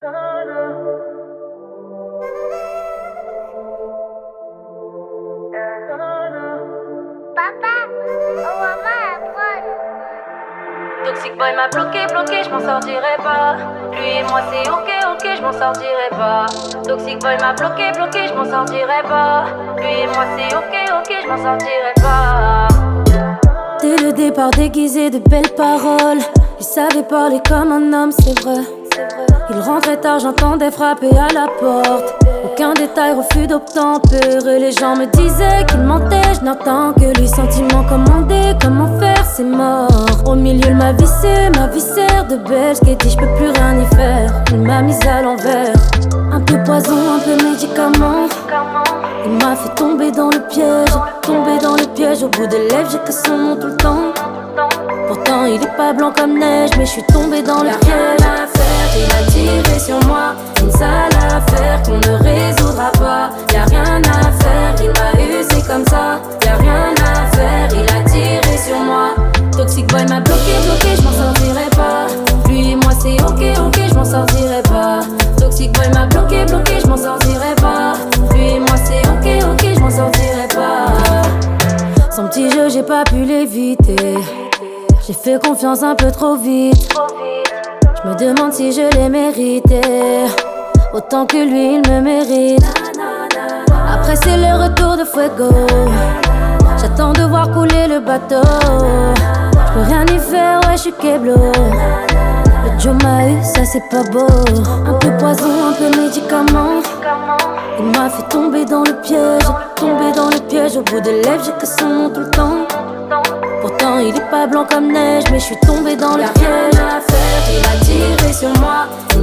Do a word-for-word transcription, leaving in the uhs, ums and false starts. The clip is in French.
Papa, oh maman, elle prod. Toxic boy m'a bloqué, bloqué, je m'en sortirai pas. Lui et moi c'est ok, ok, je m'en sortirai pas. Toxic boy m'a bloqué, bloqué, je m'en sortirai pas. Lui et moi c'est ok, ok, je m'en sortirai pas. Dès le départ déguisé de belles paroles, il savait parler comme un homme, c'est vrai. Il rentrait tard, j'entendais frapper à la porte. Aucun détail, refus d'obtempérer. Les gens me disaient qu'il mentait, je n'entends que lui. Sentiment commandé, comment faire, c'est mort. Au milieu, il m'a vissé, ma viscère de belge qui dit je peux plus rien y faire. Il m'a mise à l'envers. Un peu poison, un peu médicament. Il m'a fait tomber dans le piège, tomber dans le piège. Au bout des lèvres, j'ai que son nom tout le temps. Pourtant, il est pas blanc comme neige, mais je suis tombée dans le piège. Y'a rien à faire, il a tiré sur moi. Une sale affaire qu'on ne résoudra pas. Y'a rien à faire, il m'a usé comme ça. Y'a rien à faire, il a tiré sur moi. Toxic boy m'a bloqué, bloqué, je m'en sortirai pas. Lui et moi c'est ok, ok, je m'en sortirai pas. Toxic boy m'a bloqué, bloqué, je m'en sortirai pas. Lui et moi c'est ok, ok, je m'en sortirai pas. Son petit jeu, j'ai pas pu l'éviter. J'ai fait confiance un peu trop vite. Je me demande si je l'ai mérité autant que lui il me mérite. Après c'est le retour de Fuego. J'attends de voir couler le bateau. Je peux rien y faire, ouais, je suis keblo. Le Joe m'a eu, ça c'est pas beau. Un peu poison, un peu médicament. Il m'a fait tomber dans le piège, tomber dans le piège. Au bout des lèvres, j'ai que son nom tout le temps. Pourtant il est pas blanc comme neige, mais je suis tombée dans le piège. Y'a rien à faire, il a tiré sur moi.